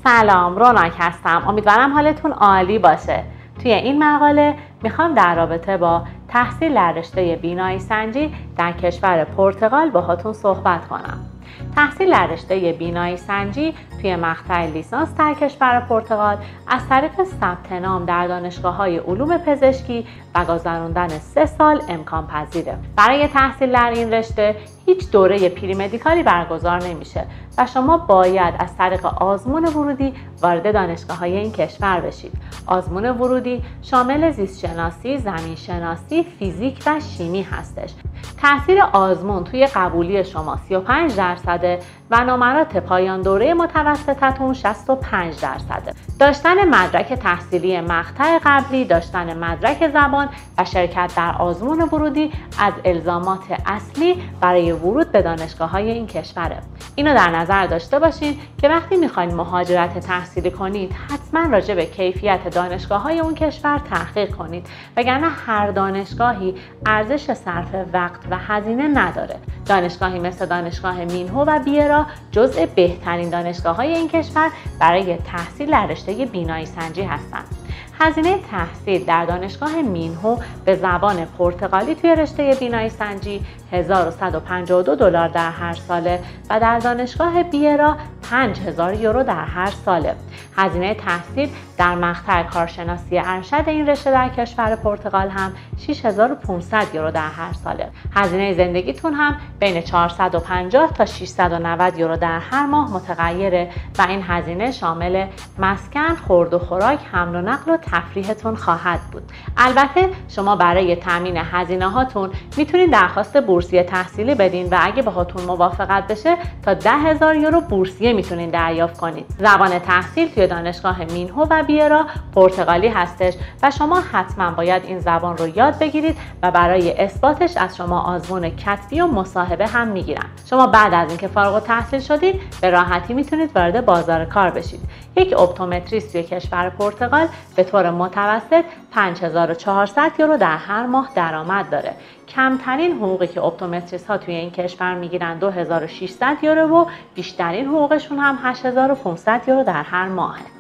سلام، روناک هستم. امیدوارم حالتون عالی باشه. توی این مقاله میخوام در رابطه با تحصیل در رشته بینایی سنجی در کشور پرتغال باهاتون صحبت کنم. تحصیل در رشته بینایی سنجی توی مقطع لیسانس در کشور پرتغال از طریق ثبت نام در دانشگاه‌های علوم پزشکی و گذراندن 3 سال امکان پذیره. برای تحصیل در این رشته هیچ دوره پریمدیکالی برگزار نمیشه و شما باید از طریق آزمون ورودی وارد دانشگاه‌های این کشور بشید. آزمون ورودی شامل زیست شناسی، زمین شناسی، فیزیک و شیمی هستش. تاثیر آزمون توی قبولی شما 35% و نمرات پایان دوره متوسطتون 65%. داشتن مدرک تحصیلی مقطع قبلی، داشتن مدرک زبان و شرکت در آزمون ورودی از الزامات اصلی برای ورود به دانشگاه‌های این کشوره. اینو در نظر داشته باشین که وقتی میخواین مهاجرت تحصیلی کنید حتما راجع به کیفیت دانشگاه‌های اون کشور تحقیق کنید، وگرنه هر دانشگاهی ارزش صرف وقت و هزینه نداره. دانشگاهی مثل دانشگاه مینهو و بیرا جزء بهترین دانشگاه‌های این کشور برای تحصیل در رشته بینایی سنجی هستند. هزینه تحصیل در دانشگاه مینهو به زبان پرتغالی توی رشته بینایی سنجی $1152 در هر ساله و در دانشگاه بیرا $5000 در هر ساله. هزینه تحصیل در مقطع کارشناسی ارشد این رشته در کشور پرتغال هم $6500 در هر ساله. هزینه زندگیتون هم بین 450 تا 690 یورو در هر ماه متغیره و این هزینه شامل مسکن، خورد و خوراک، حمل و نقل و تفریحتون خواهد بود. البته شما برای تامین هزینه هاتون میتونید درخواست بورسیه تحصیلی بدین و اگه باهاتون موافقت بشه تا 10,000 یورو بورسیه میتونید دریافت کنید. زبان تحصیل توی دانشگاه مینهو و بیرا پرتغالی هستش و شما حتما باید این زبان رو یاد بگیرید و برای اثباتش از شما آزمون کتبی و مصاحبه هم میگیرن. شما بعد از اینکه فارغ التحصیل شدید به راحتی میتونید وارد بازار کار بشید. یک اپتومتریست توی کشور پرتغال به طور متوسط 5400 یورو در هر ماه درآمد داره. کمترین حقوقی که اپتومتریست ها توی این کشور میگیرن 2600 یورو و بیشترین حقوقشون هم 8500 یورو در هر ماهه.